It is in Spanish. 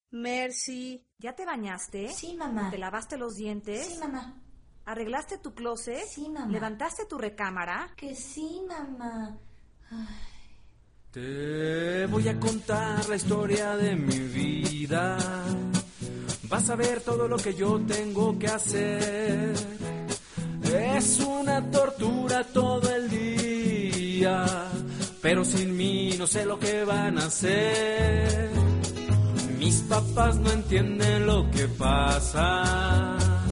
Mercy, ¿ya te bañaste? Sí, mamá. ¿Te lavaste los dientes? Sí, mamá. ¿Arreglaste tu closet? Sí, mamá. ¿Levantaste tu recámara? Que sí, mamá. Ay. Te voy a contar la historia de mi vida. Vas a ver todo lo que yo tengo que hacer. Es una tortura todo el día, pero sin mí no sé lo que van a hacer. Mis papás no entienden lo que pasa.